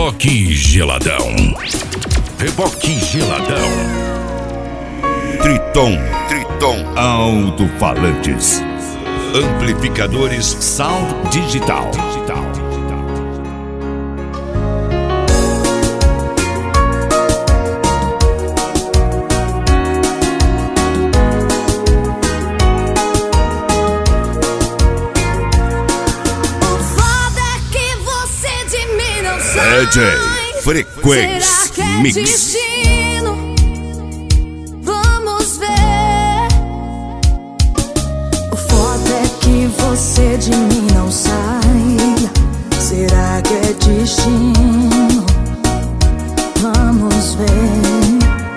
Reboque Geladão. Reboque Geladão. Triton Alto-Falantes. Amplificadores Sound Digital. DJ Frequência Mix. Destino? Vamos ver. O foda é que você de mim não sai. Será que é destino? Vamos ver.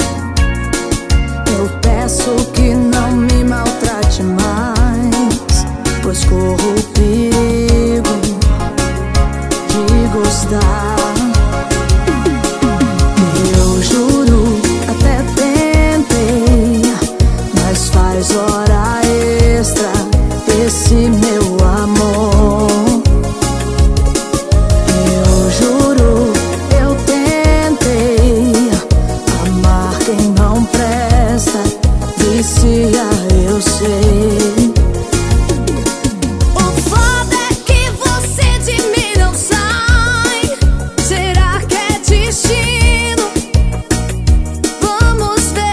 Eu peço que não me maltrate mais, pois corro o perigo de gostar. Hora extra, esse meu amor. Eu juro, eu tentei amar quem não presta, vicia, eu sei. O foda é que você de mim não sai. Será que é destino? Vamos ver.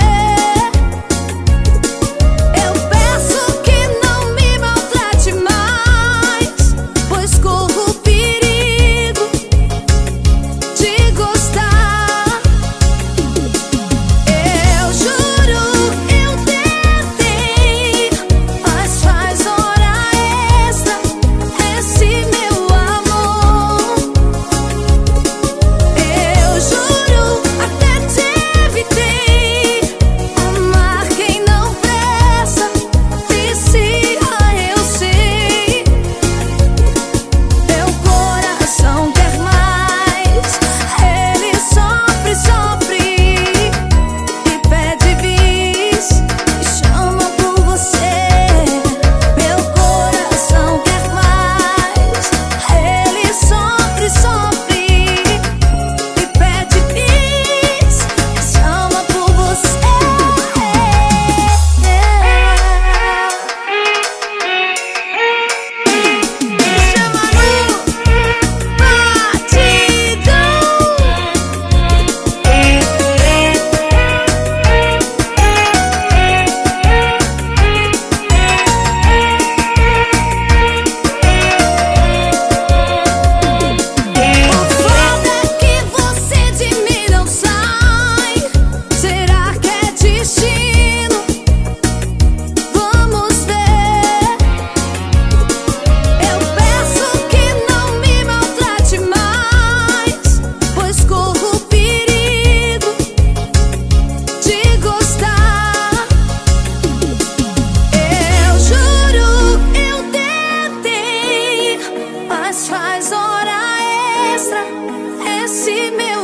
Faz hora extra, esse meu